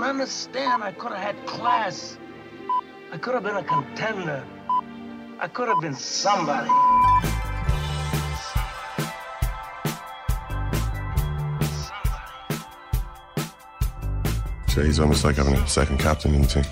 understand. I could have had class. I could have been a contender. I could have been somebody. He's almost like having a second captain in the team.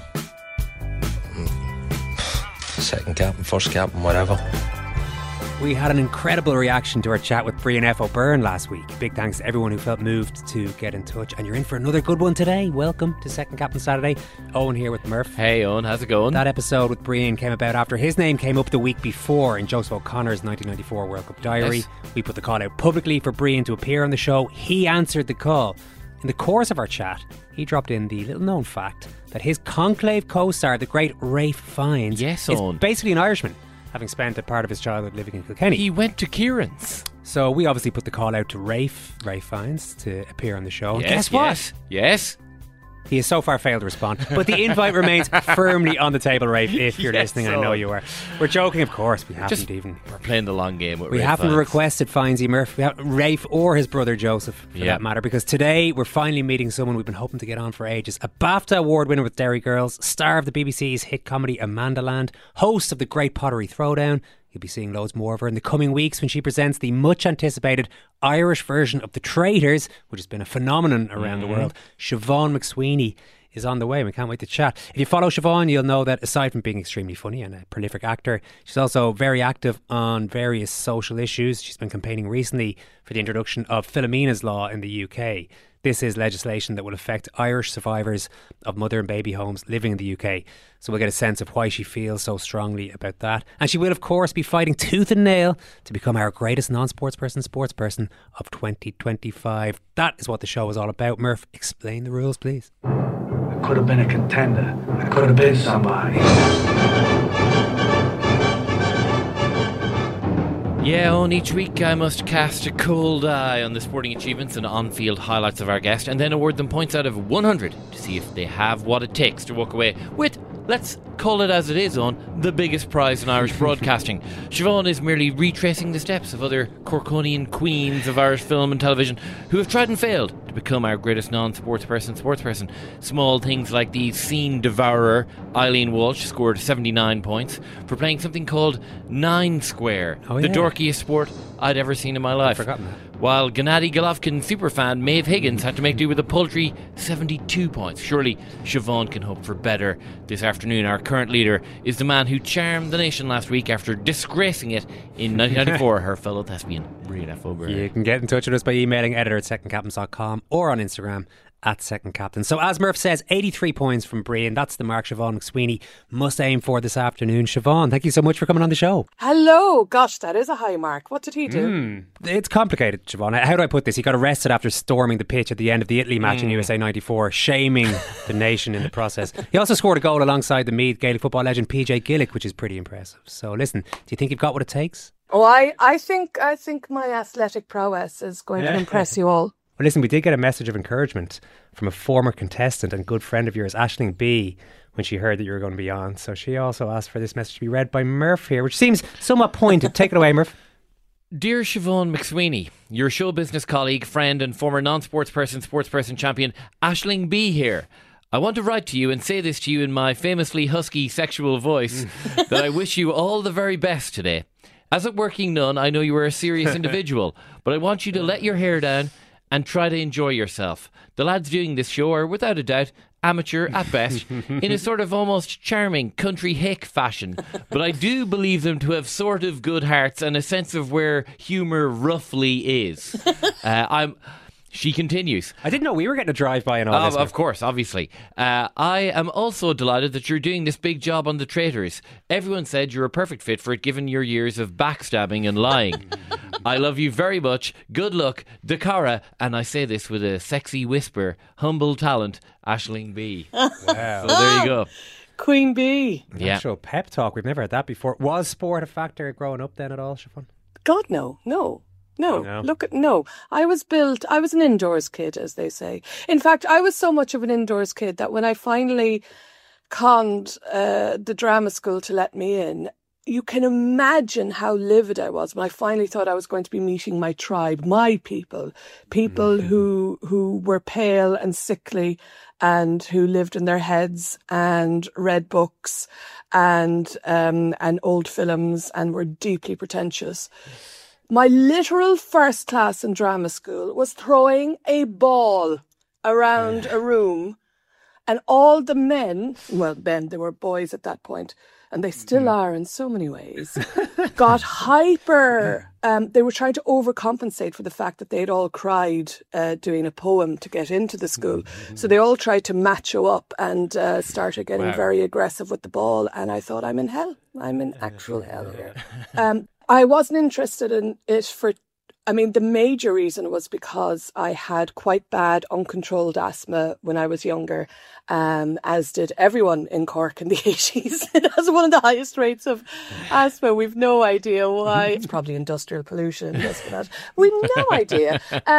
Second captain, first captain, whatever. We had an incredible reaction to our chat with Brian F. O'Byrne last week. Big thanks to everyone who felt moved to get in touch. And you're in for another good one today. Welcome to Second Captain Saturday. Owen here with Murph. Hey Owen, how's it going? That episode with Brian came about after his name came up the week before in Joseph O'Connor's 1994 World Cup diary. Yes. We put the call out publicly for Brian to appear on the show. He answered the call. In the course of our chat, he dropped in the little known fact that his Conclave co-star, the great Ralph Fiennes, is basically an Irishman, having spent a part of his childhood living in Kilkenny. He went to Kieran's. So we obviously put the call out to Ralph Fiennes to appear on the show. Yes, and guess what? Yes. He has so far failed to respond. But the invite remains firmly on the table, Rafe, if you're listening. I know you are. We're joking, of course. We haven't We're playing the long game with We Rafe haven't Fiennes. requested Fiennesy Murph, Rafe or his brother Joseph, for that matter, because today we're finally meeting someone we've been hoping to get on for ages. A BAFTA Award winner with Derry Girls, star of the BBC's hit comedy Amandaland, host of the Great Pottery Throwdown. You'll be seeing loads more of her in the coming weeks when she presents the much anticipated Irish version of The Traitors, which has been a phenomenon around the world. Siobhan McSweeney is on the way. We can't wait to chat. If you follow Siobhan, you'll know that aside from being extremely funny and a prolific actor, she's also very active on various social issues. She's been campaigning recently for the introduction of Philomena's Law in the UK. This is legislation that will affect Irish survivors of mother and baby homes living in the UK. So we'll get a sense of why she feels so strongly about that. And she will, of course, be fighting tooth and nail to become our greatest sportsperson of 2025. That is what the show is all about. Murph, explain the rules, please. I could have been a contender. I could have been somebody. Yeah, Owen, each week I must cast a cold eye on the sporting achievements and on-field highlights of our guest and then award them points out of 100 to see if they have what it takes to walk away with, let's call it as it is, Owen, the biggest prize in Irish broadcasting. Siobhan is merely retracing the steps of other Corkonian queens of Irish film and television who have tried and failed to become our greatest sportsperson. Small things like the scene devourer Eileen Walsh scored 79 points for playing something called Nine Square, the dorkiest sport I'd ever seen in my life. I've forgotten that. While Gennady Golovkin superfan Maeve Higgins had to make do with a paltry 72 points. Surely Siobhan can hope for better this afternoon. Our current leader is the man who charmed the nation last week after disgracing it in 1994, her fellow thespian, Brian F. O'Byrne. You can get in touch with us by emailing editor@secondcaptains.com or on Instagram @secondcaptain. So as Murph says, 83 points from Brian. That's the mark Siobhan McSweeney must aim for this afternoon. Siobhan, thank you so much for coming on the show. Hello. Gosh, that is a high mark. What did he do? It's complicated, Siobhan. How do I put this? He got arrested after storming the pitch at the end of the Italy match in USA 94, shaming the nation in the process. He also scored a goal alongside the Meath Gaelic football legend PJ Gillick, which is pretty impressive. So listen, do you think you've got what it takes? Oh, I think my athletic prowess is going to impress you all. Well, listen, we did get a message of encouragement from a former contestant and good friend of yours, Aisling B, when she heard that you were going to be on. So she also asked for this message to be read by Murph here, which seems somewhat pointed. Take it away, Murph. Dear Siobhan McSweeney, your show business colleague, friend and former sportsperson champion Aisling B here. I want to write to you and say this to you in my famously husky sexual voice that I wish you all the very best today. As a working nun, I know you are a serious individual, but I want you to let your hair down and try to enjoy yourself. The lads doing this show are, without a doubt, amateur at best, in a sort of almost charming country hick fashion. But I do believe them to have sort of good hearts and a sense of where humour roughly is. She continues. I didn't know we were getting a drive-by and all this. Of course, obviously. I am also delighted that you're doing this big job on The Traitors. Everyone said you're a perfect fit for it given your years of backstabbing and lying. I love you very much. Good luck. Dakara, and I say this with a sexy whisper, humble talent, Aisling B. Wow. So there you go. Queen Bee. Yeah. Actual pep talk. We've never had that before. Was sport a factor growing up then at all, Siobhan? God, no. No. I was an indoors kid, as they say. In fact, I was so much of an indoors kid that when I finally conned the drama school to let me in, you can imagine how livid I was when I finally thought I was going to be meeting my tribe, my people who were pale and sickly and who lived in their heads and read books and old films and were deeply pretentious. My literal first class in drama school was throwing a ball around a room, and all the men, well, then they were boys at that point, and they still are in so many ways, got hyper. They were trying to overcompensate for the fact that they'd all cried doing a poem to get into the school. So they all tried to macho up and started getting very aggressive with the ball. And I thought, I'm in hell. I'm in actual hell here. I wasn't interested in it the major reason was because I had quite bad uncontrolled asthma when I was younger, as did everyone in Cork in the 80s. It has one of the highest rates of asthma. We've no idea why. It's probably industrial pollution. We've no idea.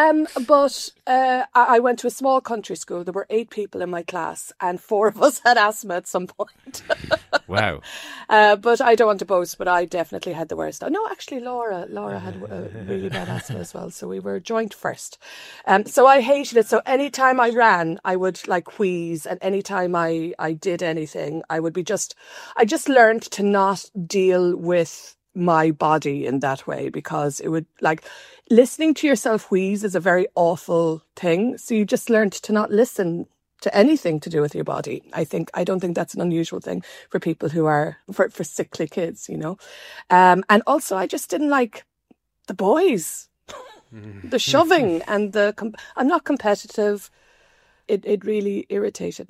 But I went to a small country school. There were 8 people in my class and 4 of us had asthma at some point. Wow. But I don't want to boast, but I definitely had the worst. No, actually, Laura had really bad asthma as well. So we were joint first. So I hated it. So anytime I ran, I would wheeze. And anytime I did anything, I just learned to not deal with my body in that way, because it would listening to yourself wheeze is a very awful thing. So you just learned to not listen to anything to do with your body. I don't think that's an unusual thing for people who are for sickly kids, and also I just didn't like the boys, the shoving and I'm not competitive. It really irritated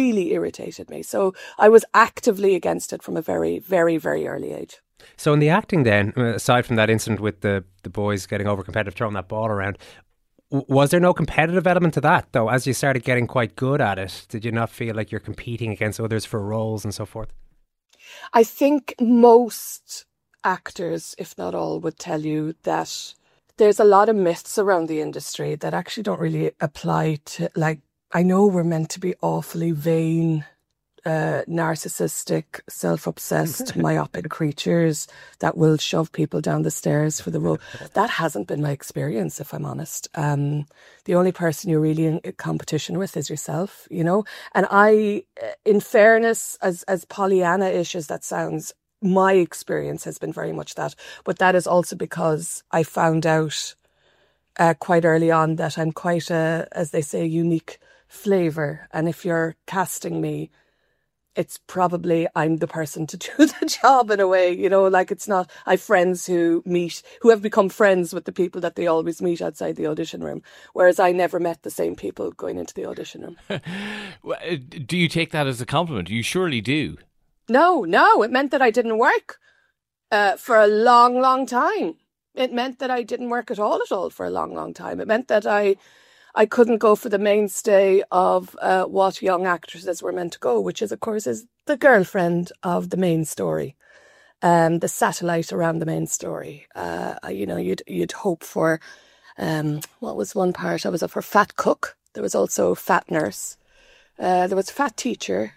me. So I was actively against it from a very, very, very early age. So in the acting then, aside from that incident with the boys getting over competitive, throwing that ball around, was there no competitive element to that, though? As you started getting quite good at it, did you not feel like you're competing against others for roles and so forth? I think most actors, if not all, would tell you that there's a lot of myths around the industry that actually don't really apply to, I know we're meant to be awfully vain, narcissistic, self-obsessed, myopic creatures that will shove people down the stairs for the role. That hasn't been my experience, if I'm honest. The only person you're really in competition with is yourself, And I, in fairness, as Pollyanna-ish as that sounds, my experience has been very much that. But that is also because I found out quite early on that I'm quite as they say, unique flavour. And if you're casting me, it's probably I'm the person to do the job in a way, it's not, I have friends who have become friends with the people that they always meet outside the audition room, whereas I never met the same people going into the audition room. Do you take that as a compliment? You surely do. No, it meant that I didn't work for a long, long time. It meant that I didn't work at all for a long, long time. It meant that I couldn't go for the mainstay of what young actresses were meant to go, which is, of course, is the girlfriend of the main story, the satellite around the main story. You'd hope for, what was one part? I was up for fat cook. There was also fat nurse. There was fat teacher.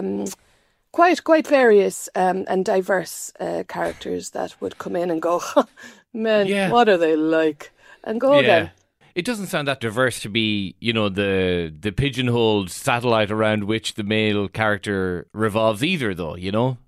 Quite various and diverse characters that would come in and go, men, what are they like? And go again. It doesn't sound that diverse to be, the pigeonholed satellite around which the male character revolves either, though, No,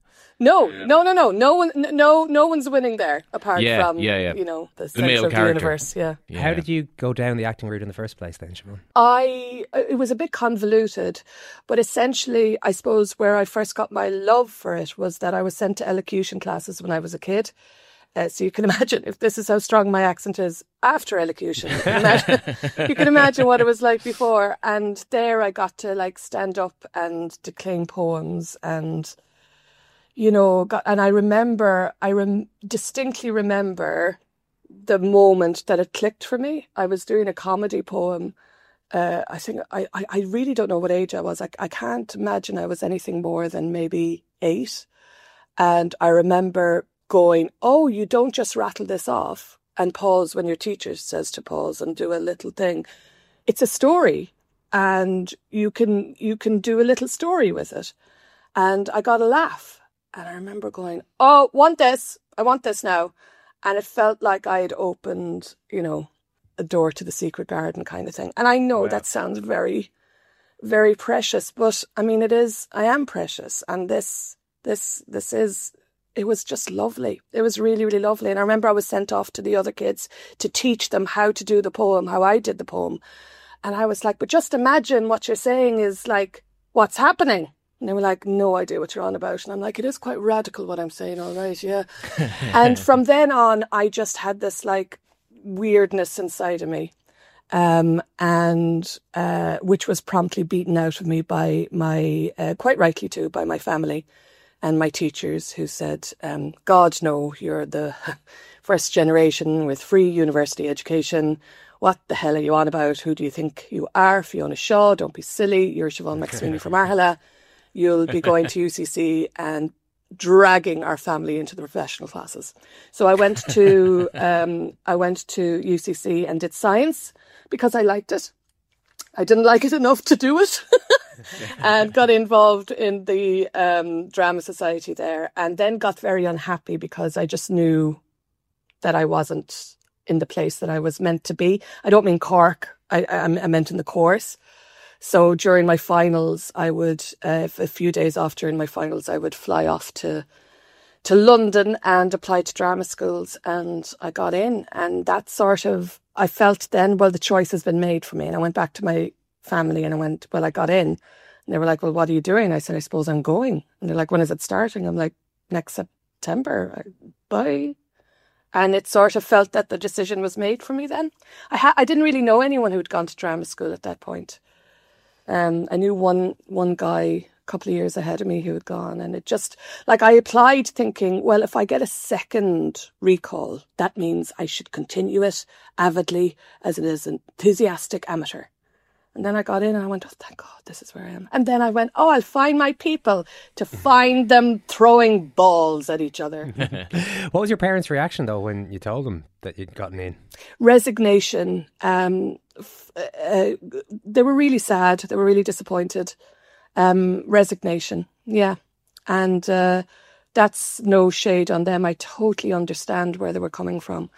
no one's winning there apart from, the center male of character. The universe. Yeah. How did you go down the acting route in the first place then, Siobhan? It was a bit convoluted, but essentially, I suppose where I first got my love for it was that I was sent to elocution classes when I was a kid. So you can imagine, if this is how strong my accent is after elocution, you can imagine what it was like before. And there I got to stand up and declaim poems and, and I distinctly remember the moment that it clicked for me. I was doing a comedy poem. I think I really don't know what age I was. I can't imagine I was anything more than maybe 8. And I remember going, oh, you don't just rattle this off and pause when your teacher says to pause and do a little thing. It's a story and you can do a little story with it. And I got a laugh. And I remember going, oh, I want this now. And it felt like I had opened, a door to the secret garden kind of thing. And I know that sounds very, very precious, but I mean, I am precious. And this is, it was just lovely. It was really, really lovely. And I remember I was sent off to the other kids to teach them how to do the poem, how I did the poem. And I was like, but just imagine what you're saying is like, what's happening? And they were like, no idea what you're on about. And I'm like, it is quite radical what I'm saying, all right, yeah. And from then on, I just had this like weirdness inside of me, which was promptly beaten out of me by quite rightly too, by my family and my teachers, who said, God, no, you're the first generation with free university education. What the hell are you on about? Who do you think you are? Fiona Shaw, don't be silly. You're Siobhan McSweeney from Arhala. You'll be going to UCC and dragging our family into the professional classes. So I went to UCC and did science because I liked it. I didn't like it enough to do it, and got involved in the drama society there, and then got very unhappy because I just knew that I wasn't in the place that I was meant to be. I don't mean Cork. I meant in the course. So during my finals, I would, a few days after in my finals, I would fly off to London and apply to drama schools, and I got in. And that sort of, I felt then, well, the choice has been made for me. And I went back to my family and I went, well, I got in. And they were like, well, what are you doing? I said, I suppose I'm going. And they're like, when is it starting? I'm like, next September. Bye. And it sort of felt that the decision was made for me then. I didn't really know anyone who'd gone to drama school at that point. I knew one guy a couple of years ahead of me who had gone, and it just, like, I applied thinking, well, if I get a second recall, that means I should continue it avidly as an enthusiastic amateur. And then I got in and I went, oh, thank God, this is where I am. And then I went, oh, I'll find my people, to find them throwing balls at each other. What was your parents' reaction, though, when you told them that you'd gotten in? Resignation. They were really sad. They were really disappointed. Resignation, yeah. And that's no shade on them. I totally understand where they were coming from.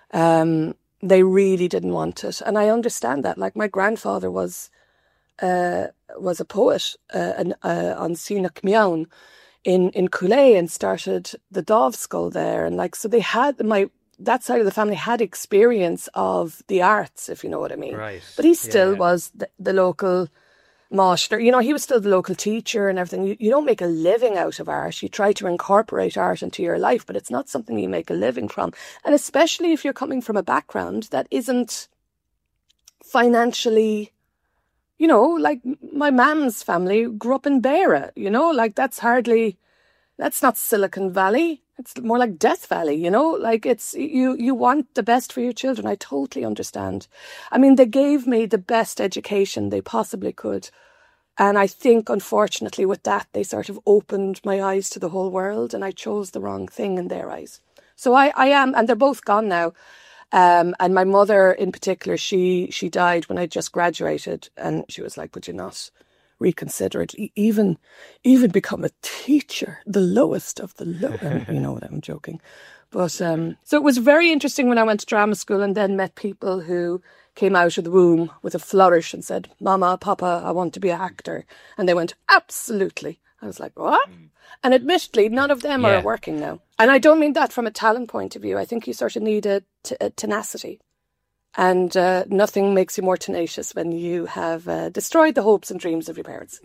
They really didn't want it, and I understand that. Like, my grandfather was a poet on Sínach Meown in Cooley, and started the Dove Skull there, and like, so they had that side of the family had experience of the arts, if you know what I mean. Right. But he still was the local master. He was still the local teacher and everything. You don't make a living out of art. You try to incorporate art into your life, but it's not something you make a living from. And especially if you're coming from a background that isn't financially, like my mum's family grew up in Beira, like that's not Silicon Valley. It's more like Death Valley, like it's, you want the best for your children. I totally understand. I mean, they gave me the best education they possibly could. And I think, unfortunately, with that, they sort of opened my eyes to the whole world, and I chose the wrong thing in their eyes. So I am, and they're both gone now. And my mother in particular, she died when I just graduated, and she was like, would you not reconsider it, even become a teacher, the lowest of the low. You know what, I'm joking. But so it was very interesting when I went to drama school and then met people who came out of the womb with a flourish and said, Mama, Papa, I want to be an actor. And they went, absolutely. I was like, what? And admittedly, none of them are working now. And I don't mean that from a talent point of view. I think you sort of need a tenacity. And nothing makes you more tenacious when you have destroyed the hopes and dreams of your parents.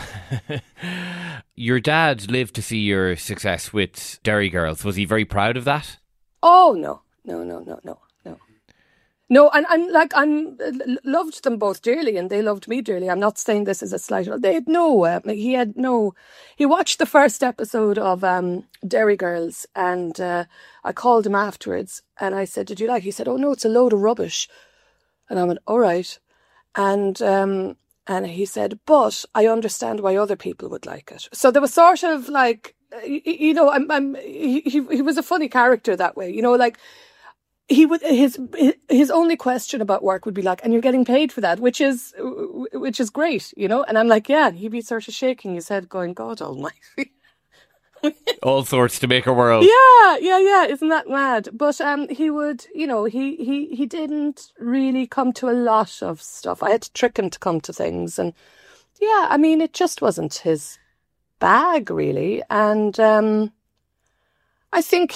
Your dad lived to see your success with Derry Girls. Was he very proud of that? Oh, no. No, and I'm loved them both dearly, and they loved me dearly. I'm not saying this as a slight. He watched the first episode of Derry Girls, and I called him afterwards, and I said, did you like it? He said, oh no, it's a load of rubbish. And I went, all right. And he said, but I understand why other people would like it. So there was sort of like, he was a funny character that way, like, he would, his only question about work would be like, and you're getting paid for that, which is great, And I'm like, yeah. And he'd be sort of shaking his head going, God almighty, All sorts to make a world. Yeah. Isn't that mad? But he would, he didn't really come to a lot of stuff. I had to trick him to come to things, and yeah, I mean, it just wasn't his bag really. And I think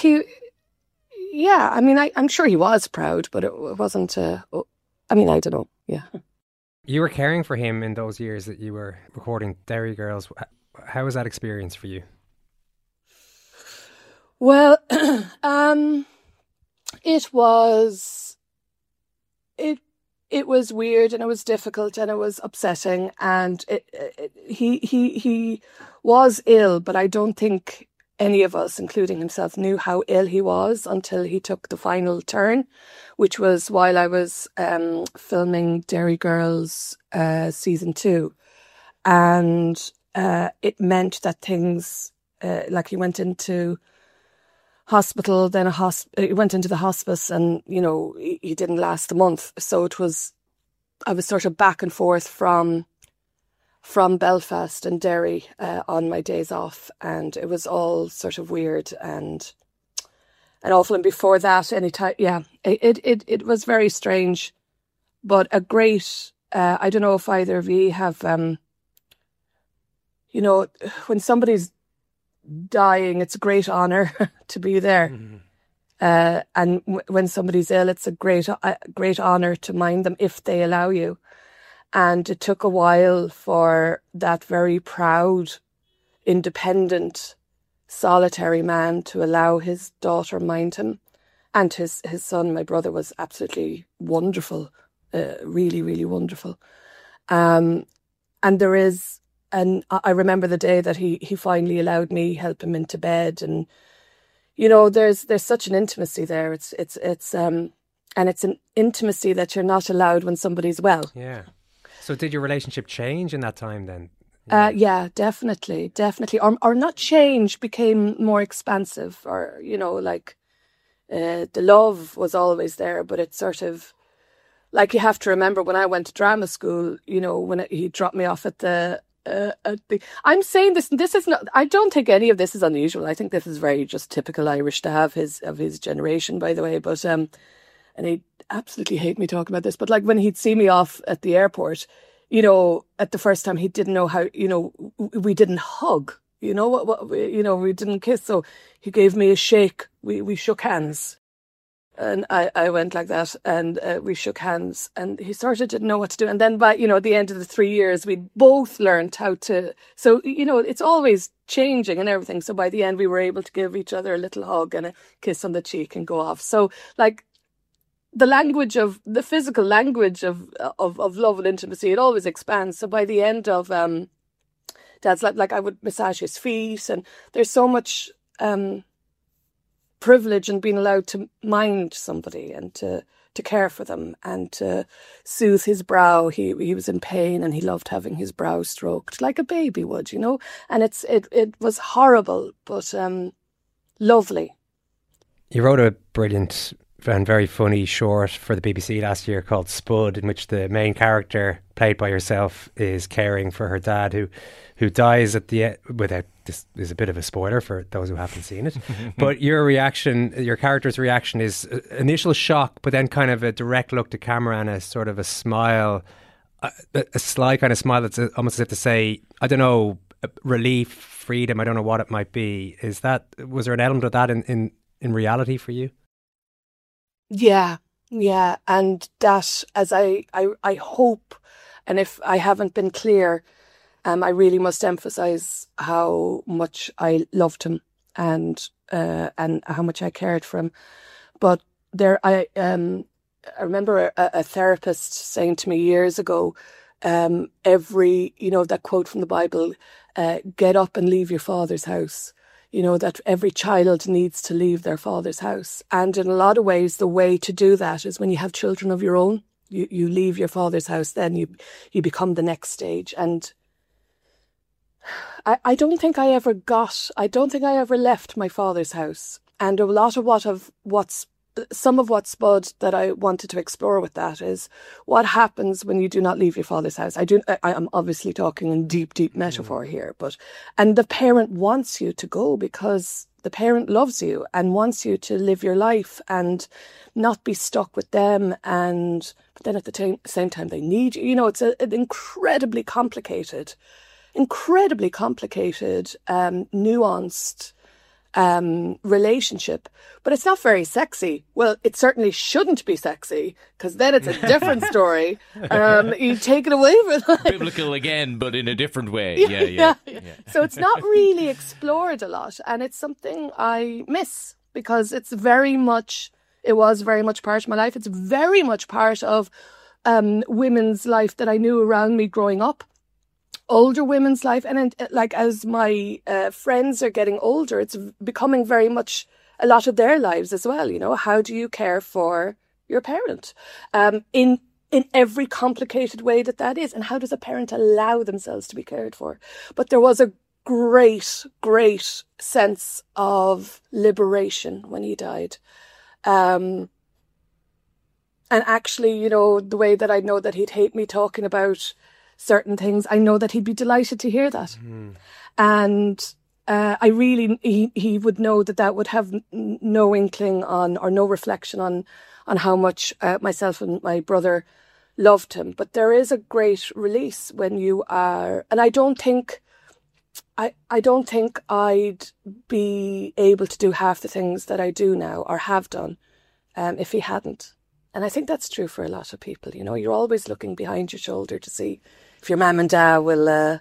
I'm sure he was proud, but it wasn't. I don't know. Yeah. You were caring for him in those years that you were recording Derry Girls. How was that experience for you? Well, it was weird, and it was difficult, and it was upsetting, and he was ill, but I don't think any of us, including himself, knew how ill he was until he took the final turn, which was while I was filming Derry Girls season 2, and it meant that things like he went into hospital, then he went into the hospice, and he didn't last a month. So I was sort of back and forth from Belfast and Derry on my days off, and it was all sort of weird and awful. And before that, it was very strange, but a great. I don't know if either of you have, when somebody's dying, it's a great honour to be there. Mm-hmm. And when somebody's ill, it's a great honour to mind them if they allow you. And it took a while for that very proud, independent, solitary man to allow his daughter mind him. And his son, my brother, was absolutely wonderful, really, really wonderful. And there is, and I remember the day that he finally allowed me help him into bed, and there's such an intimacy there. It's an intimacy that you're not allowed when somebody's well. Yeah. So did your relationship change in that time then? Yeah, definitely. Or not change, became more expansive, or the love was always there, but it's sort of like, you have to remember when I went to drama school, when he dropped me off at the. I'm saying this, and this is not. I don't think any of this is unusual. I think this is very just typical Irish to have of his generation, by the way. But and he'd absolutely hate me talking about this. But like when he'd see me off at the airport, at the first time, he didn't know how. We didn't hug. We didn't kiss. So he gave me a shake. We shook hands. And I went like that, and we shook hands, and he sort of didn't know what to do. And then by, at the end of the 3 years, we both learned how to, so, it's always changing and everything. So by the end, we were able to give each other a little hug and a kiss on the cheek and go off. So like the physical language of love and intimacy, it always expands. So by the end of Dad's like I would massage his feet, and there's so much privilege in being allowed to mind somebody and to care for them and to soothe his brow. He was in pain, and he loved having his brow stroked like a baby would, and it was horrible, but lovely. You wrote a brilliant and very funny short for the BBC last year called Spud, in which the main character, played by yourself, is caring for her dad who dies at the end. This is a bit of a spoiler for those who haven't seen it, but your character's reaction is initial shock, but then kind of a direct look to camera and a sort of a smile, a sly kind of smile that's almost as if to say, I don't know, relief, freedom, I don't know what it might be. Was there an element of that in reality for you? Yeah, and that, as I hope, and if I haven't been clear, I really must emphasize how much I loved him and how much I cared for him. But I remember a therapist saying to me years ago, that quote from the Bible, get up and leave your father's house. That every child needs to leave their father's house. And in a lot of ways, the way to do that is when you have children of your own, you leave your father's house, then you become the next stage. And I don't think I ever left my father's house. And a lot of what's some of what Spud that I wanted to explore with that is what happens when you do not leave your father's house. I am obviously talking in deep metaphor here, and the parent wants you to go because the parent loves you and wants you to live your life and not be stuck with them. But then at the same time, they need you. You know, it's an incredibly complicated, nuanced relationship, but it's not very sexy. Well, it certainly shouldn't be sexy, because then it's a different story. You take it away from biblical again, but in a different way. Yeah. So it's not really explored a lot, and it's something I miss, because it was very much part of my life. It's very much part of women's life that I knew around me growing up. Older women's life, and like as my friends are getting older, it's becoming very much a lot of their lives as well. You know, how do you care for your parent in every complicated way that is, and how does a parent allow themselves to be cared for? But there was a great sense of liberation when he died, and actually, you know, the way that I know that he'd hate me talking about certain things, I know that he'd be delighted to hear that. And I really, he would know that would have no inkling on, or no reflection on how much myself and my brother loved him. But there is a great release when you are, and I don't think I'd be able to do half the things that I do now, or have done, if he hadn't. And I think that's true for a lot of people. You know, you're always looking behind your shoulder to see if your mum and dad will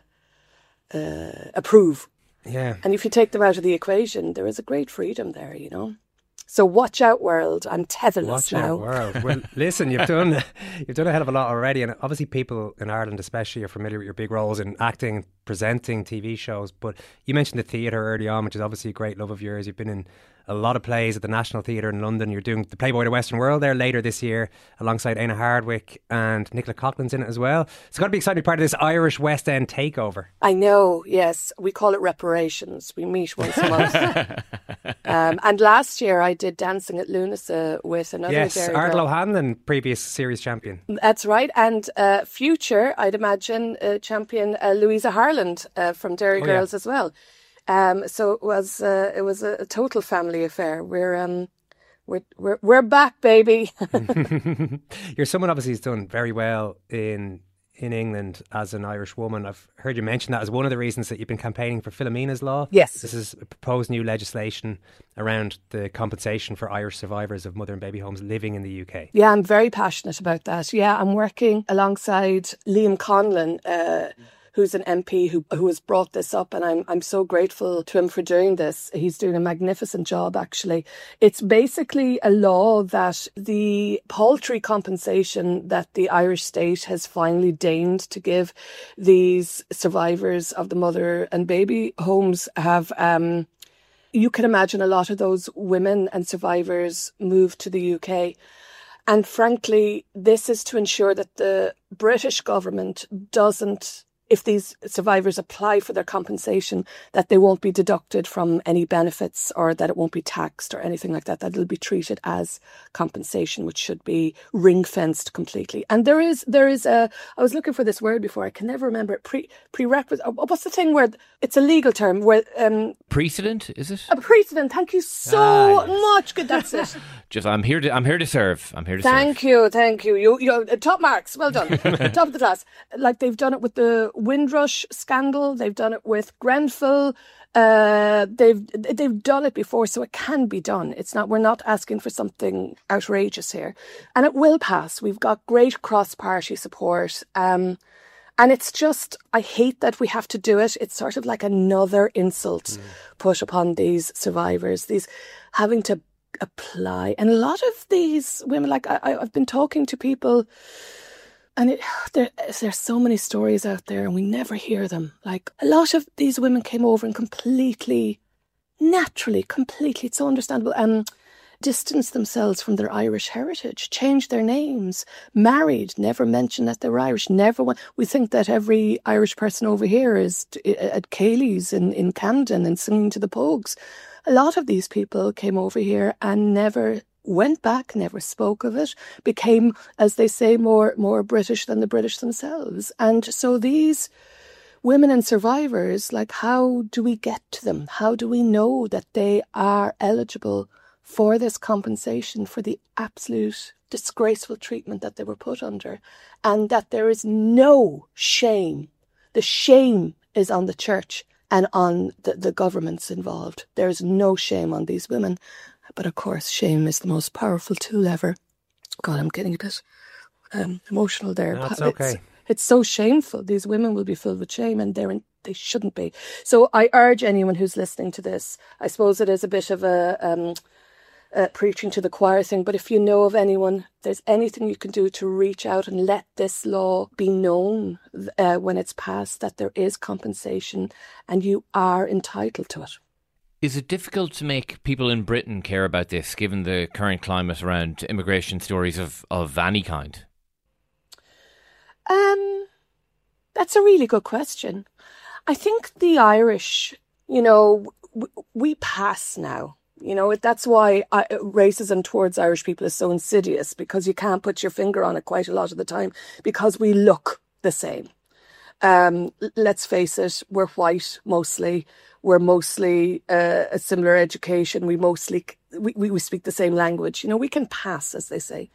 approve. Yeah. And if you take them out of the equation, there is a great freedom there, you know. So watch out, world. I'm tetherless now. Watch out, world. Well, listen, you've done a hell of a lot already, and obviously people in Ireland especially are familiar with your big roles in acting, presenting TV shows. But you mentioned the theatre early on, which is obviously a great love of yours. You've been in a lot of plays at the National Theatre in London. You're doing the Playboy of the Western World there later this year alongside Aina Hardwick, and Nicola Coughlan's in it as well. It's got to be exciting to be part of this Irish West End takeover. I know, yes. We call it reparations. We meet once a month. And last year I did Dancing at Lunasa with another Derry Ardal girl. O'Hanlon, previous series champion. That's right. And future, I'd imagine, champion Louisa Harland from Derry Girls as well. So it was a total family affair. We're back, baby. You're someone obviously who's done very well in England as an Irish woman. I've heard you mention that as one of the reasons that you've been campaigning for Philomena's Law. Yes. This is a proposed new legislation around the compensation for Irish survivors of mother and baby homes living in the UK. Yeah, I'm very passionate about that. Yeah, I'm working alongside Liam Conlon, who's an MP who has brought this up, and I'm so grateful to him for doing this. He's doing a magnificent job, actually. It's basically a law that the paltry compensation that the Irish state has finally deigned to give these survivors of the mother and baby homes have... you can imagine a lot of those women and survivors moved to the UK. And frankly, this is to ensure that the British government doesn't, if these survivors apply for their compensation, that they won't be deducted from any benefits, or that it won't be taxed or anything like that, that it'll be treated as compensation, which should be ring-fenced completely. And there is I was looking for this word before, I can never remember it, prerequisite, what's the thing where, it's a legal term, where... Precedent, is it? A precedent, thank you so much. Good, that's it. Just, I'm here to serve. Thank you. You top marks. Well done. Top of the class. Like, they've done it with the Windrush scandal. They've done it with Grenfell. They've done it before, so it can be done. It's not. We're not asking for something outrageous here, and it will pass. We've got great cross-party support. And it's just, I hate that we have to do it. It's sort of like another insult put upon these survivors. These having to apply, and a lot of these women, like I've been talking to people, and there's so many stories out there and we never hear them. Like, a lot of these women came over and completely, it's so understandable, distanced themselves from their Irish heritage, changed their names, married, never mentioned that they were Irish, we think that every Irish person over here is at Cayley's in Camden and singing to the Pogues. A lot of these people came over here and never went back, never spoke of it, became, as they say, more British than the British themselves. And so these women and survivors, like, how do we get to them? How do we know that they are eligible for this compensation for the absolute disgraceful treatment that they were put under, and that there is no shame? The shame is on the church and on the governments involved. There is no shame on these women. But of course, shame is the most powerful tool ever. God, I'm getting a bit emotional there. That's okay. It's so shameful. These women will be filled with shame, and they shouldn't be. So I urge anyone who's listening to this, I suppose it is a bit of a preaching to the choir thing, but if you know of anyone, there's anything you can do to reach out and let this law be known when it's passed, that there is compensation and you are entitled to it. Is it difficult to make people in Britain care about this, given the current climate around immigration stories of any kind? That's a really good question. I think the Irish, we pass now. That's why racism towards Irish people is so insidious, because you can't put your finger on it quite a lot of the time, because we look the same. Let's face it, we're white mostly. We're mostly a similar education. We speak the same language. We can pass, as they say.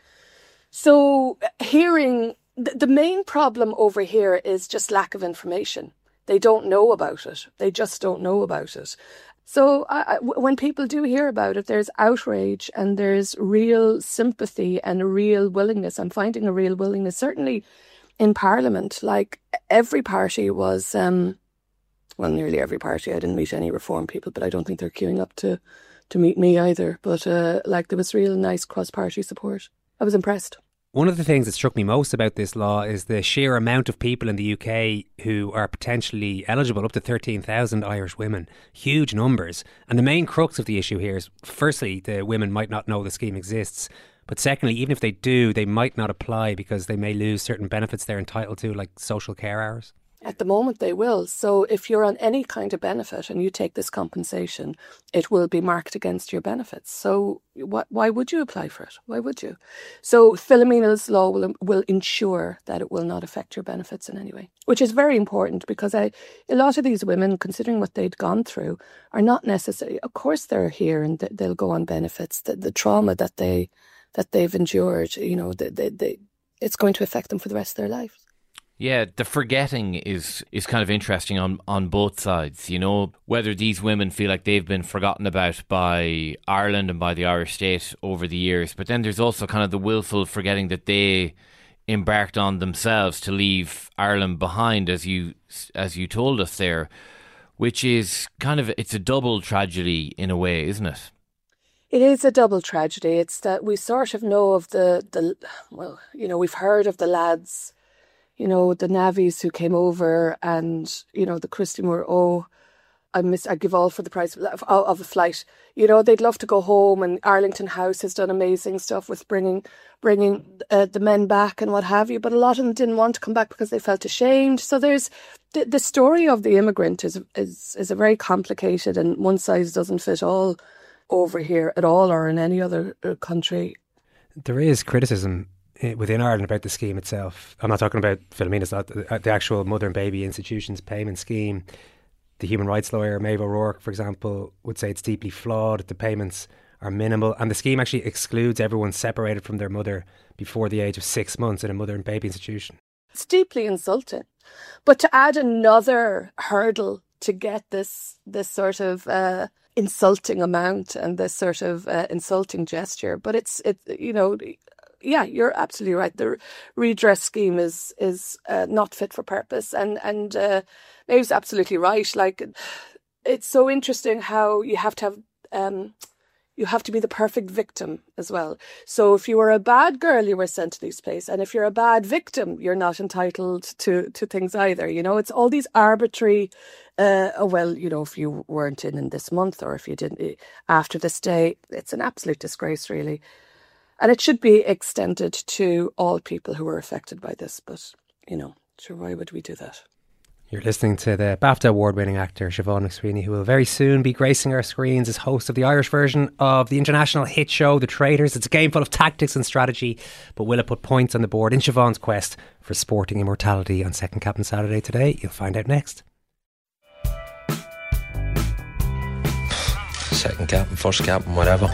So hearing, the main problem over here is just lack of information. They don't know about it. They just don't know about it. So when people do hear about it, there's outrage and there's real sympathy and a real willingness. I'm finding a real willingness, certainly in Parliament. Like, every party was... nearly every party. I didn't meet any Reform people, but I don't think they're queuing up to meet me either. But there was real nice cross-party support. I was impressed. One of the things that struck me most about this law is the sheer amount of people in the UK who are potentially eligible, up to 13,000 Irish women. Huge numbers. And the main crux of the issue here is, firstly, the women might not know the scheme exists. But secondly, even if they do, they might not apply because they may lose certain benefits they're entitled to, like social care hours. At the moment they will. So if you're on any kind of benefit and you take this compensation, it will be marked against your benefits. So why would you apply for it? Why would you? So Philomena's law will ensure that it will not affect your benefits in any way, which is very important, because a lot of these women, considering what they'd gone through, are not necessarily, of course they're here and they'll go on benefits. The trauma that they've endured, it's going to affect them for the rest of their lives. Yeah, the forgetting is kind of interesting on both sides, whether these women feel like they've been forgotten about by Ireland and by the Irish state over the years. But then there's also kind of the willful forgetting that they embarked on themselves to leave Ireland behind, as you told us there, which is it's a double tragedy in a way, isn't it? It is a double tragedy. It's that we sort of know of we've heard of the lads, the navvies who came over, and, the Christy Moore, I give all for the price of a flight. They'd love to go home, and Arlington House has done amazing stuff with bringing the men back and what have you. But a lot of them didn't want to come back because they felt ashamed. So there's the story of the immigrant is a very complicated, and one size doesn't fit all over here at all, or in any other country. There is criticism within Ireland about the scheme itself. I'm not talking about Philomena's, the actual mother and baby institutions payment scheme. The human rights lawyer Maeve O'Rourke, for example, would say it's deeply flawed, the payments are minimal, and the scheme actually excludes everyone separated from their mother before the age of 6 months in a mother and baby institution. It's deeply insulting. But to add another hurdle to get this sort of insulting amount and this sort of insulting gesture, but it's yeah, you're absolutely right. The redress scheme is not fit for purpose, and Maeve's absolutely right. Like, it's so interesting how you have to be the perfect victim as well. So if you were a bad girl, you were sent to this place, and if you're a bad victim, you're not entitled to things either. It's all these arbitrary. If you weren't in this month, or if you didn't after this day, it's an absolute disgrace, really. And it should be extended to all people who were affected by this. But, sure, why would we do that? You're listening to the BAFTA award-winning actor Siobhan McSweeney, who will very soon be gracing our screens as host of the Irish version of the international hit show The Traitors. It's a game full of tactics and strategy, but will it put points on the board in Siobhan's quest for sporting immortality on Second Captain Saturday today? You'll find out next. Second captain, first captain, whatever.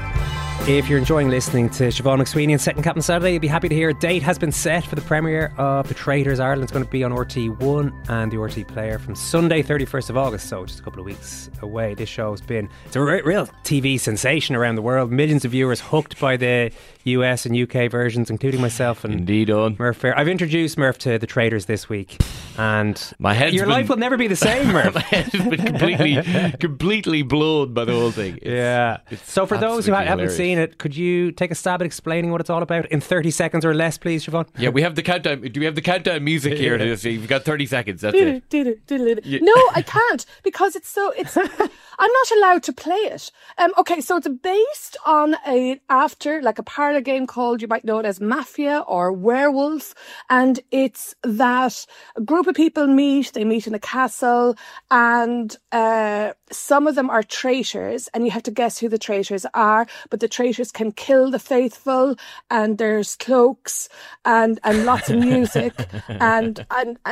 If you're enjoying listening to Siobhan McSweeney and Second Captain Saturday, you'll be happy to hear a date has been set for the premiere of The Traitors Ireland. It's going to be on RT1 and the RT Player from Sunday 31st of August, so just a couple of weeks away. It's a real TV sensation around the world. Millions of viewers hooked by the US and UK versions, including myself and Indeed, Owen. Murph Fair. I've introduced Murph to The Traitors this week, and your life will never be the same, Murph. My head has been completely blown by the whole thing. So for those who haven't hilarious. seen it, could you take a stab at explaining what it's all about in 30 seconds or less, please, Siobhan? Yeah, we have the countdown. Do we have the countdown music here? You've got 30 seconds. That's it. No, I can't, because it's I'm not allowed to play it. Okay, so it's based on a parlor game called, you might know it as Mafia or Werewolf, and it's that a group of people they meet in a castle, and some of them are traitors, and you have to guess who the traitors are, but the traitors can kill the faithful, and there's cloaks and lots of music and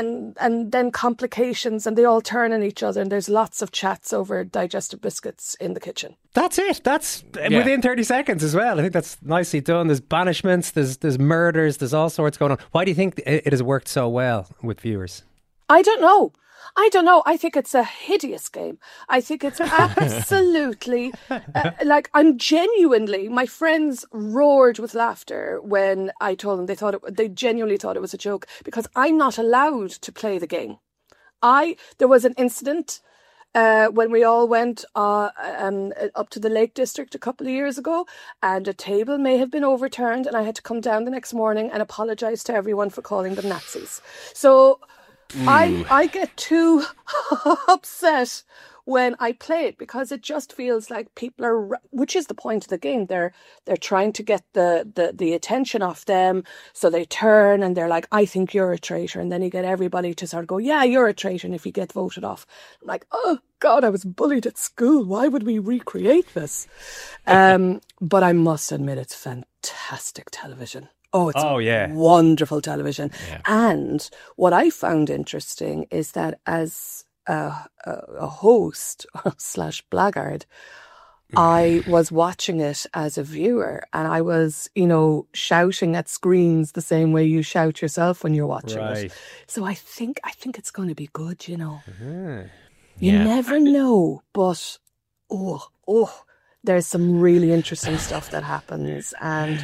then complications, and they all turn on each other, and there's lots of chats over digestive biscuits in the kitchen. That's it. That's within 30 seconds as well. I think that's nicely done. There's banishments, there's murders, there's all sorts going on. Why do you think it has worked so well with viewers? I don't know. I think it's a hideous game. I think it's absolutely I'm genuinely. My friends roared with laughter when I told them they genuinely thought it was a joke, because I'm not allowed to play the game. There was an incident when we all went up to the Lake District a couple of years ago, and a table may have been overturned, and I had to come down the next morning and apologise to everyone for calling them Nazis. So I get too upset when I play it, because it just feels like people are, which is the point of the game. They're trying to get the attention off them, so they turn and they're like, I think you're a traitor, and then you get everybody to sort of go, yeah, you're a traitor, and if you get voted off, I'm like, oh God, I was bullied at school. Why would we recreate this? But I must admit, it's fantastic television. Oh, it's wonderful television. Yeah. And what I found interesting is that as a host / blackguard, I was watching it as a viewer, and I was, shouting at screens the same way you shout yourself when you're watching it. So I think it's going to be good, Mm-hmm. You never know, but there's some really interesting stuff that happens, and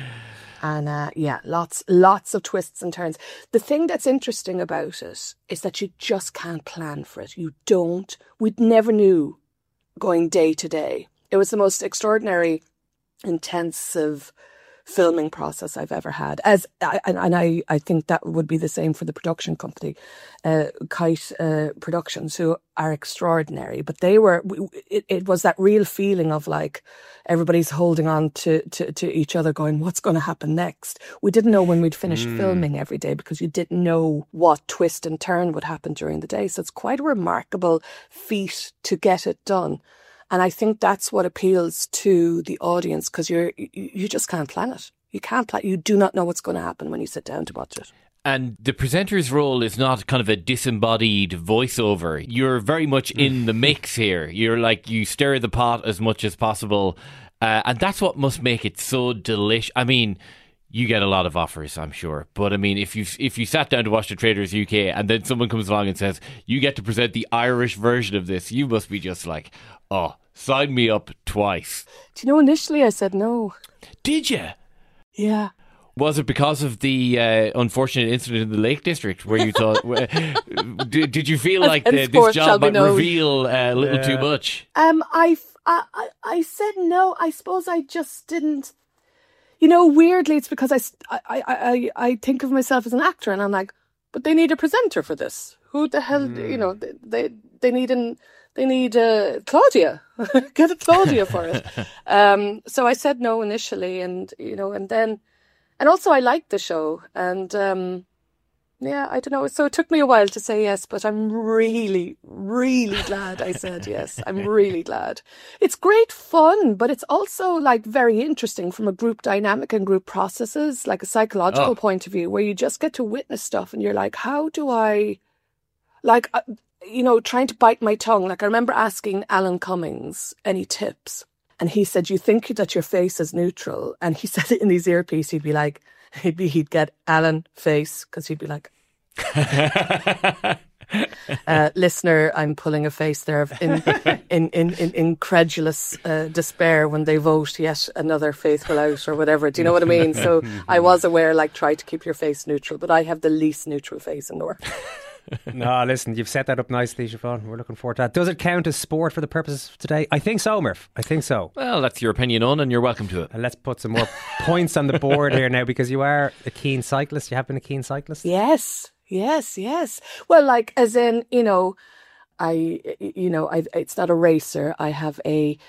lots of twists and turns. The thing that's interesting about it is that you just can't plan for it. We never knew going day to day. It was the most extraordinary, intensive filming process I've ever had. I think that would be the same for the production company, Kite Productions, who are extraordinary. But it was that real feeling of like everybody's holding on to each other, going, what's going to happen next? We didn't know when we'd finish filming every day, because you didn't know what twist and turn would happen during the day. So it's quite a remarkable feat to get it done. And I think that's what appeals to the audience, because you just can't plan it. You can't plan. You do not know what's going to happen when you sit down to watch it. And the presenter's role is not kind of a disembodied voiceover. You're very much in the mix here. You're like, you stir the pot as much as possible. And that's what must make it so delicious. I mean, you get a lot of offers, I'm sure. But I mean, if you sat down to watch The Traitors UK and then someone comes along and says, you get to present the Irish version of this, you must be just like, oh, sign me up twice. Do you know, initially I said no. Did you? Yeah. Was it because of the unfortunate incident in the Lake District where you thought, did you feel like this job might reveal a little too much? I said no. I suppose I just didn't. Weirdly, it's because I think of myself as an actor, and I'm like, but they need a presenter for this. Who the hell? They need Claudia. Get a Claudia for it. So I said no initially, and then, and also I liked the show, and Yeah, I don't know. So it took me a while to say yes, but I'm really, really glad I said yes. I'm really glad. It's great fun, but it's also like very interesting from a group dynamic and group processes, like a psychological point of view, where you just get to witness stuff and you're like, how do I, like, trying to bite my tongue. Like I remember asking Alan Cummings any tips, and he said, you think that your face is neutral? And he said it in his earpiece. He'd be like, he'd get Alan face, because he'd be like, listener, I'm pulling a face there in incredulous despair when they vote yet another faithful out or whatever. Do you know what I mean? So I was aware, like, try to keep your face neutral, but I have the least neutral face in the world. No, listen, you've set that up nicely, Siobhan. We're looking forward to that. Does it count as sport for the purposes of today? I think so, Murph. I think so. Well, that's your opinion on, and you're welcome to it. And let's put some more points on the board here now, because you are a keen cyclist. You have been a keen cyclist? Yes. Well, like, as in, it's not a racer. I have I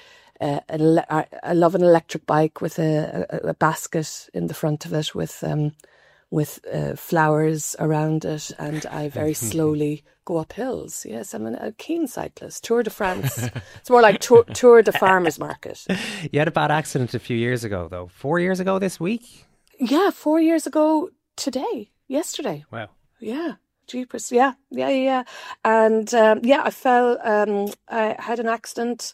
love an electric bike with a basket in the front of it with flowers around it, and I very slowly go up hills. Yes, I'm a keen cyclist. Tour de France. It's more like Tour de Farmers Market. You had a bad accident a few years ago, though. 4 years ago this week? Yeah, 4 years ago yesterday. Wow. Yeah. Jeepers. Yeah. And I fell. I had an accident.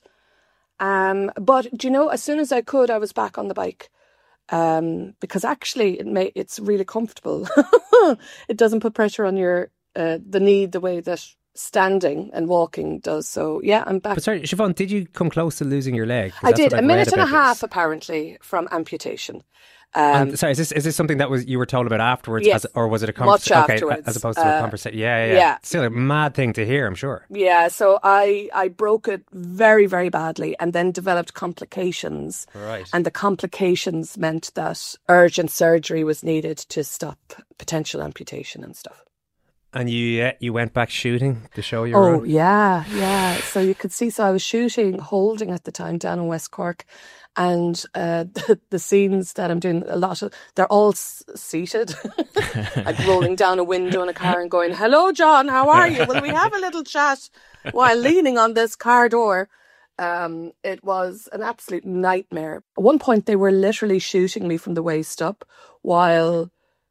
But do you know, as soon as I could, I was back on the bike. Because actually it's really comfortable. It doesn't put pressure on your the knee the way that standing and walking does. So yeah, I'm back. But sorry, Siobhan, did you come close to losing your leg? I did. A minute and a half apparently from amputation. Sorry, is this something that you were told about afterwards? Yes, or was it a conversation? Much afterwards, as opposed to a conversation. Yeah. Still a mad thing to hear, I'm sure. Yeah, so I broke it very, very badly, and then developed complications. Right. And the complications meant that urgent surgery was needed to stop potential amputation and stuff. And you went back shooting the show you were on? Oh, yeah. So you could see, so I was holding at the time down in West Cork. And the scenes that I'm doing, they're all seated, like rolling down a window in a car and going, hello, John, how are you? Will we have a little chat while leaning on this car door? It was an absolute nightmare. At one point, they were literally shooting me from the waist up while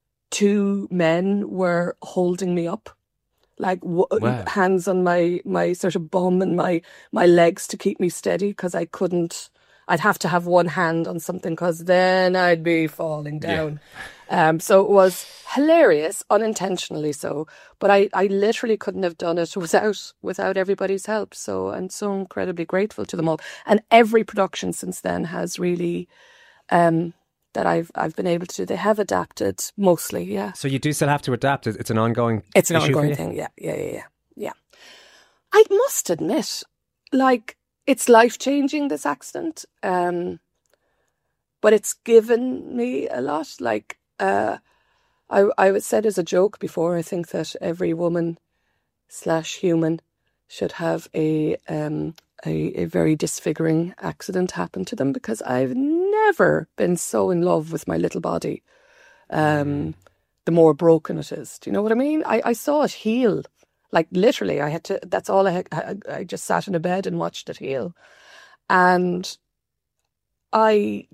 two men were holding me up. Like hands on my sort of bum and my legs to keep me steady, because I couldn't. I'd have to have one hand on something, because then I'd be falling down. Yeah. So it was hilarious, unintentionally so. But I literally couldn't have done it without everybody's help. So I'm so incredibly grateful to them all. And every production since then has really that I've been able to do. They have adapted mostly, yeah. So you do still have to adapt. It's an ongoing It's an ongoing thing, yeah. I must admit, like, it's life-changing, this accident, but it's given me a lot. Like, I said as a joke before, I think that every woman/human should have a very disfiguring accident happen to them, because I've never been so in love with my little body. The more broken it is. Do you know what I mean? I saw it heal. Like, literally, I had to, that's all I just sat in a bed and watched it heal. And it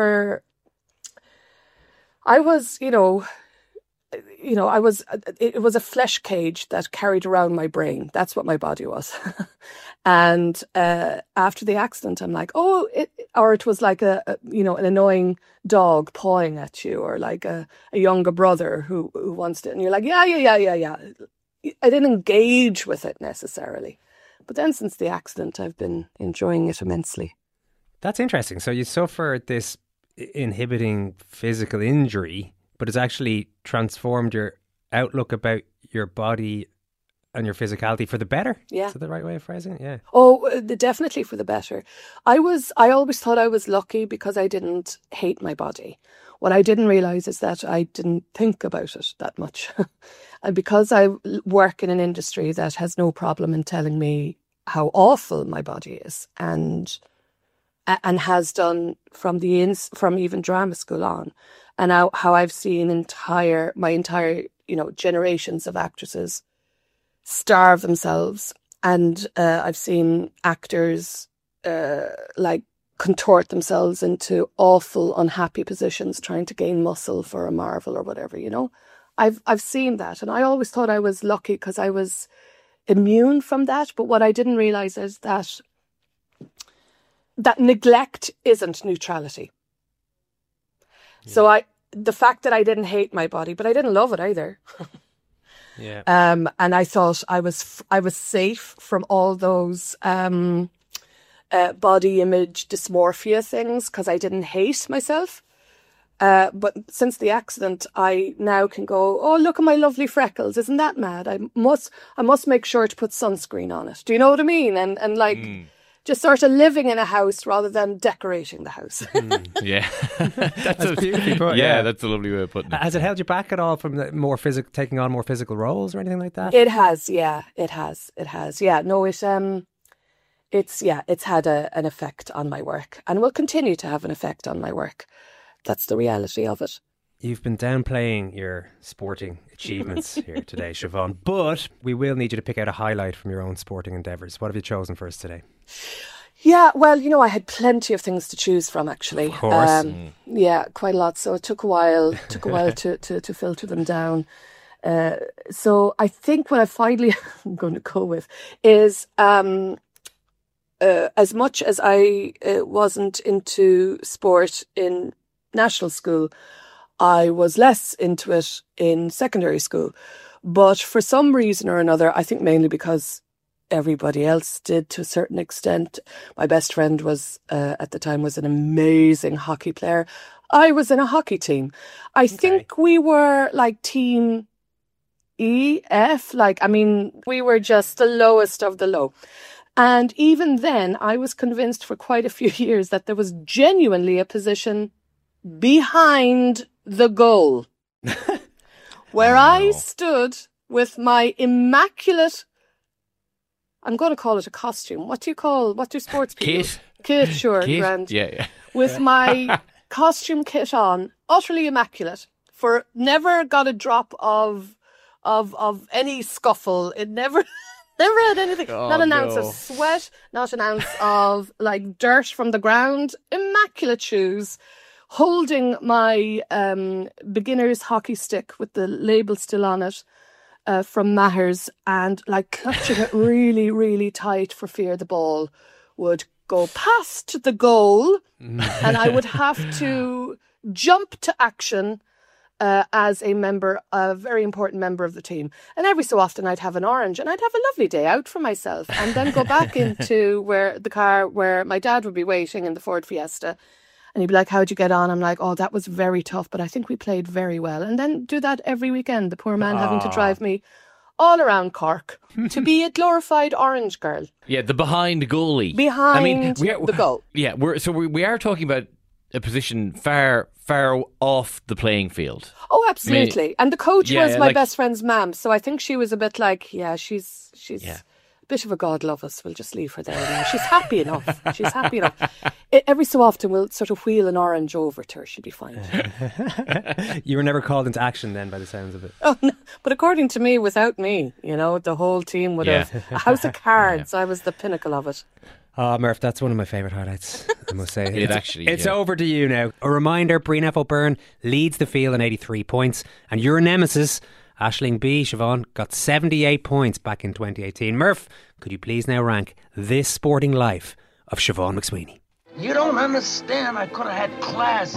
was a flesh cage that carried around my brain. That's what my body was. And after the accident, I'm like, it was like an annoying dog pawing at you, or like a younger brother who wants to, and you're like, yeah. I didn't engage with it necessarily. But then since the accident, I've been enjoying it immensely. That's interesting. So you suffered this inhibiting physical injury, but it's actually transformed your outlook about your body and your physicality for the better? Yeah. Is that the right way of phrasing it? Yeah. Oh, definitely for the better. I always thought I was lucky because I didn't hate my body. What I didn't realise is that I didn't think about it that much. And because I work in an industry that has no problem in telling me how awful my body is, and has done from even drama school on, and how I've seen my entire generations of actresses starve themselves. And I've seen actors contort themselves into awful, unhappy positions trying to gain muscle for a Marvel or whatever, I've seen that. And I always thought I was lucky because I was immune from that. But what I didn't realise is that neglect isn't neutrality. Yeah. So the fact that I didn't hate my body, but I didn't love it either. Yeah. And I thought I was safe from all those body image dysmorphia things because I didn't hate myself. But since the accident, I now can go, oh, look at my lovely freckles. Isn't that mad? I must make sure to put sunscreen on it. Do you know what I mean? And just sort of living in a house rather than decorating the house. Yeah. That's beautifully put. Yeah, that's a lovely way of putting it. Has it held you back at all from the taking on more physical roles or anything like that? It has, yeah. It has. Yeah, no, it's had an effect on my work and will continue to have an effect on my work. That's the reality of it. You've been downplaying your sporting achievements here today, Siobhan, but we will need you to pick out a highlight from your own sporting endeavours. What have you chosen for us today? Yeah, well, I had plenty of things to choose from, actually. Of course. Yeah, quite a lot. So it took a while to filter them down. So I think what I'm going to go with is as much as I wasn't into sport in national school, I was less into it in secondary school. But for some reason or another, I think mainly because everybody else did to a certain extent. My best friend was, at the time, was an amazing hockey player. I was in a hockey team. I think we were like team E, F, we were just the lowest of the low. And even then, I was convinced for quite a few years that there was genuinely a position behind the goal where I stood with my immaculate, I'm going to call it a costume. What do sports people? Kit, sure, grand. Yeah. With my costume kit on, utterly immaculate, for never got a drop of any scuffle. It never had anything. Not an ounce of sweat, not an ounce of dirt from the ground. Immaculate shoes. Holding my beginner's hockey stick with the label still on it from Maher's and clutching it really, really tight for fear the ball would go past the goal and I would have to jump to action as a very important member of the team. And every so often I'd have an orange and I'd have a lovely day out for myself and then go back into the car where my dad would be waiting in the Ford Fiesta. And he'd be like, how'd you get on? I'm like, oh, that was very tough, but I think we played very well. And then do that every weekend, the poor man having to drive me all around Cork to be a glorified orange girl. Yeah, the behind goalie. The goal. Yeah, we are talking about a position far off the playing field. Oh, absolutely. And the coach was my best friend's mum, so I think she was a bit like, she's a bit of a God love us. We'll just leave her there now. She's happy enough. Every so often we'll sort of wheel an orange over to her. She'll be fine. You were never called into action then, by the sounds of it. Oh, no. But according to me, without me, the whole team would have a house of cards. I was the pinnacle of it. Oh, Murph, that's one of my favourite highlights, I must say. It's yeah. over to you now. A reminder, Brynef O'Byrne leads the field on 83 points. And your nemesis, Aisling Bea, Siobhan, got 78 points back in 2018. Murph, could you please now rank this sporting life of Siobhan McSweeney? You don't understand. I could have had class.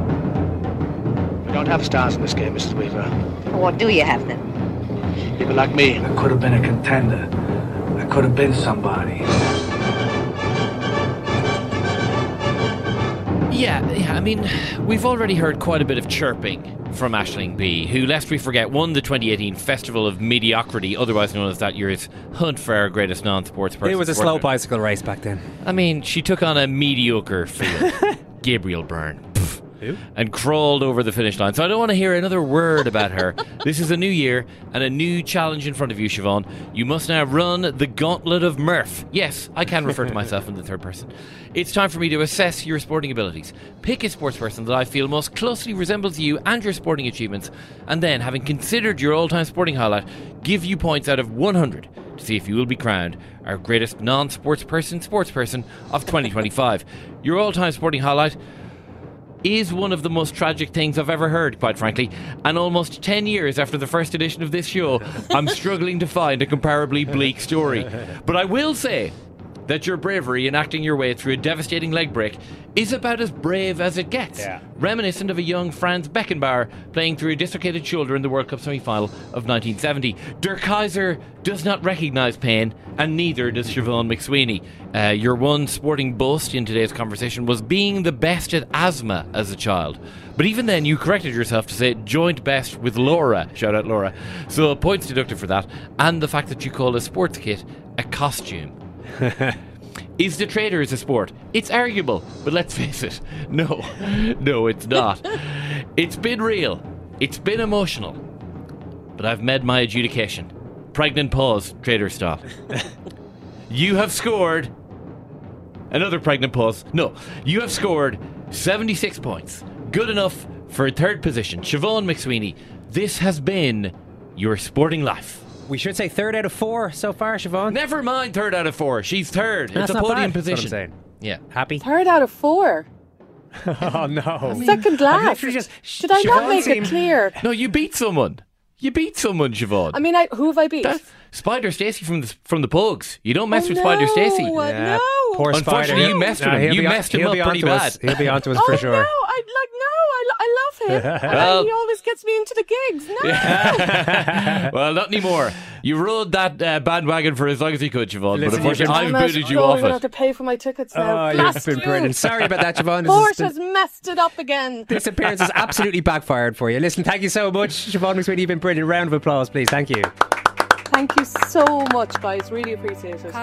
We don't have stars in this game, Mrs. Weaver. What do you have then? People like me. I could have been a contender. I could have been somebody. Yeah, I mean, we've already heard quite a bit of chirping from Aisling Bea, who, lest we forget, won the 2018 Festival of Mediocrity, otherwise known as that year's Hunt for Our Greatest Non-Sports Person. It was a slow bicycle race back then. I mean, she took on a mediocre field. Gabriel Byrne. and crawled over the finish line. So I don't want to hear another word about her. This is a new year and a new challenge in front of you, Siobhan. You must now run the gauntlet of Murph. Yes, I can refer to myself in the third person. It's time for me to assess your sporting abilities. Pick a sports person that I feel most closely resembles you and your sporting achievements, and then, having considered your all-time sporting highlight, give you points out of 100 to see if you will be crowned our greatest non-sports person of 2025. Your all-time sporting highlight is one of the most tragic things I've ever heard, quite frankly, and almost 10 years after the first edition of this show, I'm struggling to find a comparably bleak story. But I will say that your bravery in acting your way through a devastating leg break is about as brave as it gets. Reminiscent of a young Franz Beckenbauer playing through a dislocated shoulder in the World Cup semi-final of 1970. Der Kaiser does not recognise pain, and neither does Siobhan McSweeney. Your one sporting boast in today's conversation was being the best at asthma as a child. But even then, you corrected yourself to say joint best with Laura. Shout out Laura. So points deducted for that, and the fact that you call a sports kit a costume. Is the Traders a sport? It's arguable, but let's face it, no, it's not. It's been real, it's been emotional, but I've made my adjudication. Pregnant pause, Trader style. You have scored another pregnant pause. No, you have scored 76 points. Good enough for third position. Siobhan McSweeney, this has been your sporting life. We should say 3rd out of 4 so far, Siobhan. Never mind 3rd out of 4. She's 3rd. That's it's a not podium bad. position. That's what I'm saying. Yeah. Happy? 3rd out of 4. Oh, no. Second last. Did I not make it clear? No, you beat someone. You beat someone, Siobhan. I mean, who have I beat? Spider Stacey from the Pugs. You don't mess with Spider Stacey. No. Poor Unfortunately, Spider. you messed with him. You messed him up pretty bad. He'll be on to us for sure. No, I love him. Well, he always gets me into the gigs. No. Well, not anymore. You rode that bandwagon for as long as you could, Siobhan. Listen, but unfortunately, I've booted you I'm off going to have it. to pay for my tickets now. Oh, you've been brilliant. Sorry about that, Siobhan. Force has messed it up again. This appearance has absolutely backfired for you. Listen, thank you so much. Siobhan McSweeney, you've been brilliant. Round of applause, please. Thank you. Thank you so much, guys. Really appreciate it.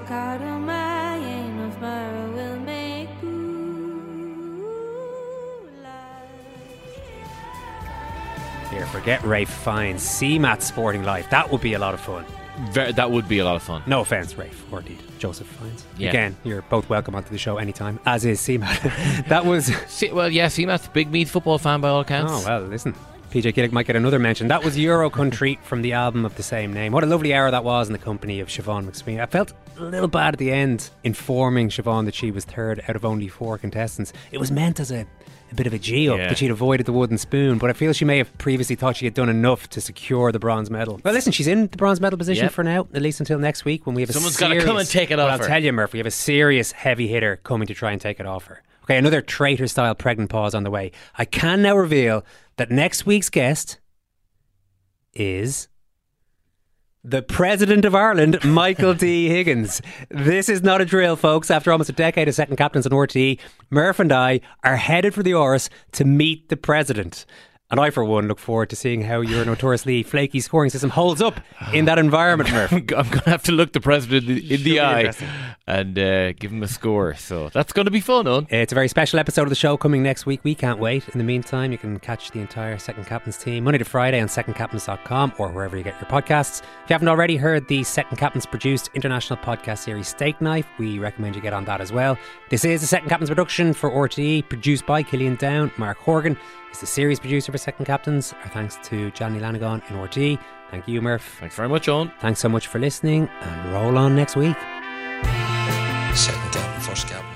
Here, forget Rafe Fiennes. CMAT Sporting Life. That would be a lot of fun. That would be a lot of fun. No offence, Rafe, or indeed Joseph Fiennes. Yeah. Again, you're both welcome onto the show anytime, as is CMAT. That was... CMAT's a big Meath football fan by all accounts. Oh, well, listen. PJ Killick might get another mention. That was Euro Country from the album of the same name. What a lovely hour that was in the company of Siobhan McSweeney. I felt a little bad at the end informing Siobhan that she was 3rd out of only 4 contestants. It was meant as a bit of a G-up that she'd avoided the wooden spoon, but I feel she may have previously thought she had done enough to secure the bronze medal. Well, listen, she's in the bronze medal position for now, at least until next week when we have Someone's got to come and take it off her. I'll tell you, Murph, we have a serious heavy hitter coming to try and take it off her. Okay, another traitor-style pregnant pause on the way. I can now reveal that next week's guest is the President of Ireland, Michael D. Higgins. This is not a drill, folks. After almost a decade of second captains on RTE, Murph and I are headed for the Áras to meet the President. And I, for one, look forward to seeing how your notoriously flaky scoring system holds up in that environment, Murph. I'm going to have to look the President in the eye and give him a score. So that's going to be fun, on. It's a very special episode of the show coming next week. We can't wait. In the meantime, you can catch the entire Second Captains team Monday to Friday on secondcaptains.com or wherever you get your podcasts. If you haven't already heard the Second Captains produced international podcast series Steak Knife, we recommend you get on that as well. This is a Second Captains production for RTE, produced by Killian Down. Mark Horgan is the series producer for Second Captains. Our thanks to Johnny Lanagan in RTE. Thank you, Murph. Thanks very much, Owen. Thanks so much for listening, and roll on next week. Second captain, first captain.